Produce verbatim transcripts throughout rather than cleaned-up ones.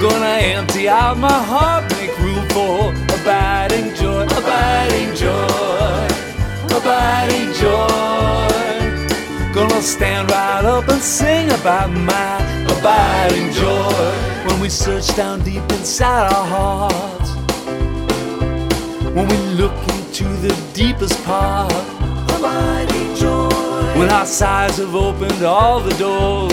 Gonna empty out my heart, make room for abiding joy, abiding joy, abiding joy. Gonna stand right up and sing about my abiding joy. When we search down deep inside our hearts, when we look into the deepest part, abiding joy. When our sighs have opened all the doors,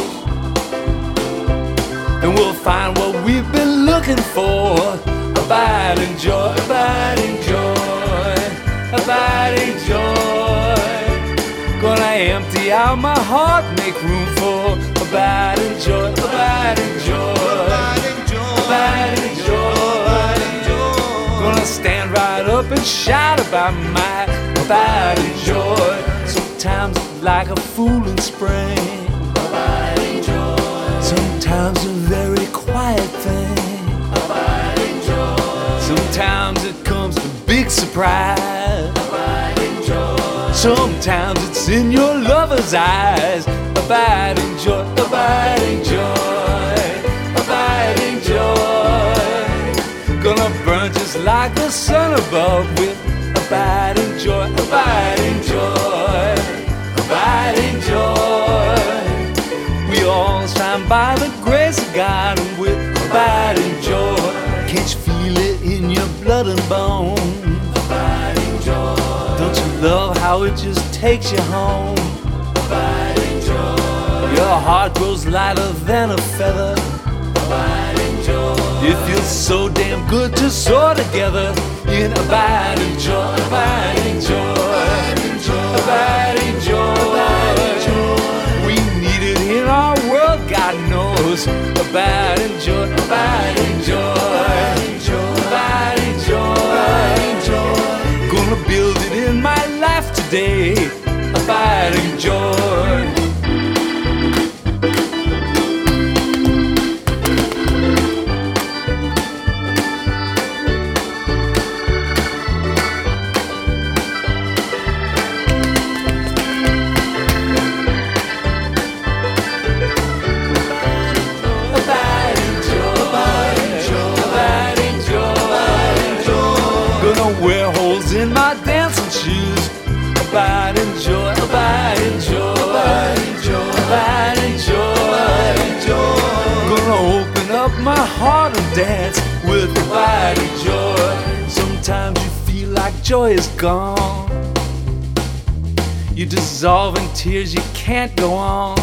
and we'll find what we've been looking for. Abiding joy, abiding joy, abiding joy. Gonna empty out my heart, make room for abiding joy, abiding joy, abiding joy. Gonna stand right up and shout about my abiding joy. Sometimes like a fool in spring, abiding joy. Sometimes a very quiet thing, abiding joy. Sometimes it comes to big surprise, abiding joy. Sometimes it's in your lover's eyes, abiding joy, abiding joy, abiding joy. Gonna burn just like the sun above with abiding joy, abiding joy, abiding joy. We all shine by the grace of God and with abiding joy. Can't you feel it in your blood and bone? Abiding joy. Don't you love how it just takes you home? Abiding joy. Your heart grows lighter than a feather. Abiding joy. It feels so damn good to soar together in abiding joy, abiding joy, abiding joy. We need it in our world, God knows. Abiding joy, abiding joy, abiding joy. Gonna build it in my life today, abiding joy. Wear holes in my dancing shoes, abiding joy, abiding joy, abiding joy, abiding joy. Gonna open up my heart and dance with abiding joy. Sometimes you feel like joy is gone, you dissolve in tears, you can't go on.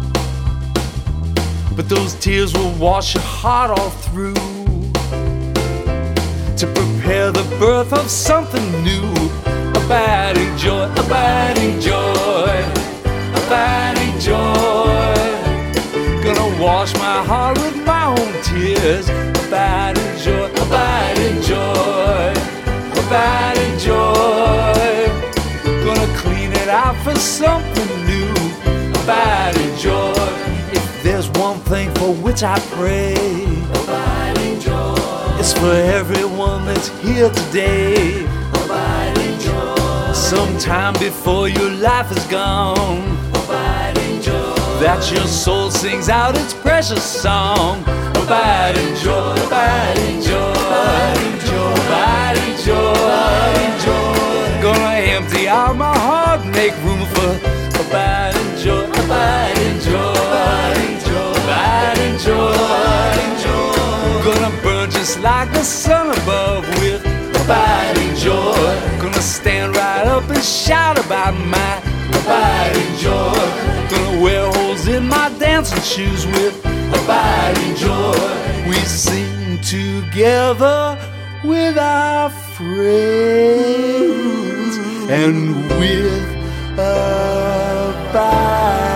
But those tears will wash your heart all through, to prepare the birth of something new. Abiding joy, abiding joy, abiding joy. Gonna wash my heart with my own tears. Abiding joy, abiding joy, abiding joy. Gonna clean it out for something new. Abiding joy. If there's one thing for which I pray, abiding joy. It's for everyone that's here today, abiding joy. Sometime before your life is gone, abiding joy. That your soul sings out its precious song, abiding joy, abiding joy, abiding joy, abiding joy. Gonna empty out my heart, make room for abiding joy, abiding joy, abiding joy, abiding joy. Gonna burn just like the sun above with abiding joy. Gonna stand right up and shout about my abiding joy. Gonna wear holes in my dancing shoes with abiding joy. We sing together with our friends and with abiding